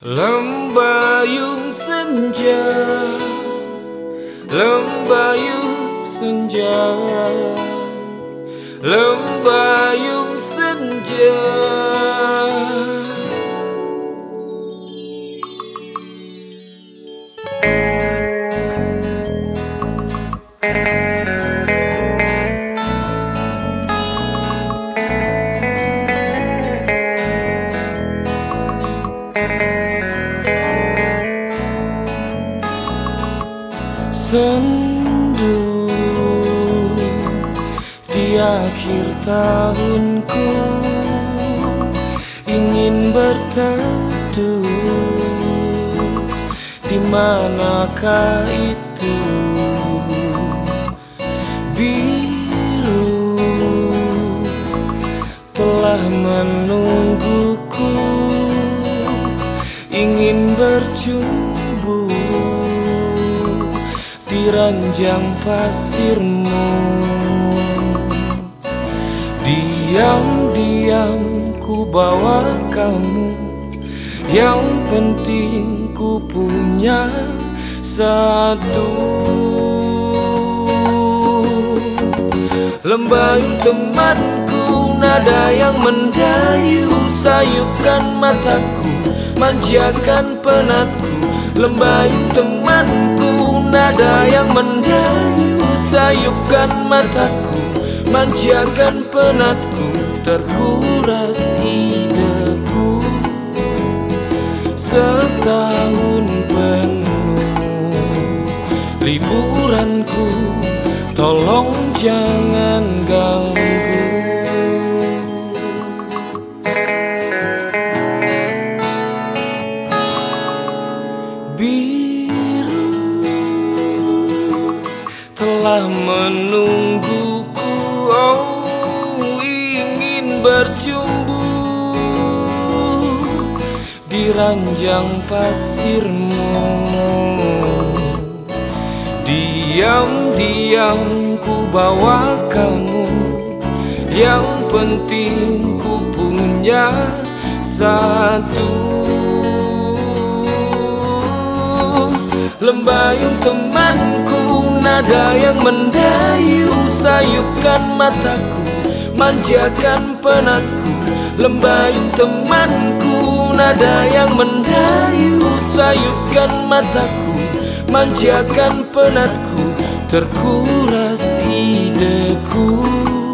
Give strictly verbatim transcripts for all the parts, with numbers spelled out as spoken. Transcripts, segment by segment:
Lembayung senja, lembayung senja, lembayung senja. Sendu di akhir tahunku, ingin berteduh. Di manakah itu biru telah menungguku, ingin berjumpa di ranjang pasirmu. Diam-diam ku bawa kamu, yang penting ku punya satu. Lembayung temanku, nada yang mendayu, sayupkan mataku, manjakan penatku. Lembayung temanku, nada yang mendayu, sayupkan mataku, manjakan penatku. Terkuras ideku setahun penuh liburanku, tolong jangan ganggu. Biru telah menungguku, oh ingin berjumpa di ranjang pasirmu. Diam-diam ku bawa kamu, yang penting ku punya satu. Lembayung temanku, nada yang mendayu, sayupkan mataku, manjakan penatku. Lembayung temanku, nada yang mendayu, sayupkan mataku, manjakan penatku. Terkuras ideku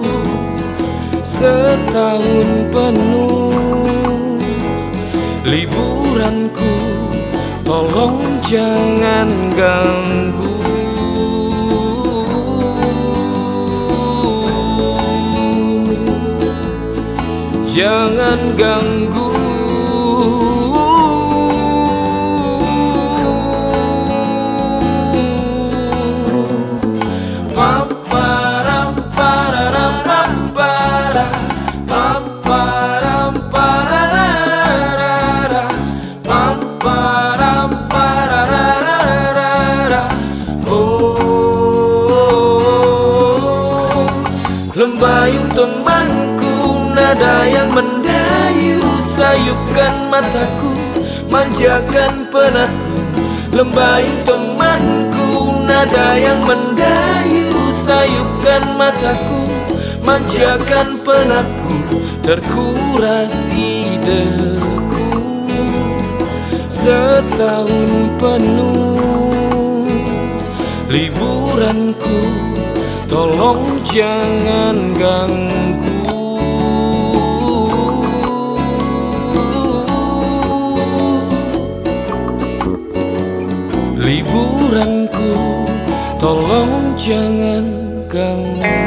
setahun penuh liburanku, tolong jangan ganggu. Jangan ganggu. Pamparam pararam pampara, pamparam pararara, pamparam pararara. Oh, lembayung temanku, nada yang mendayu, sayupkan mataku, manjakan penatku. Lembayung temanku, nada yang mendayu, sayupkan mataku, manjakan penatku. Terkuras ideku setahun penuh liburanku, tolong jangan ganggu. Liburanku, tolong jangan ganggu.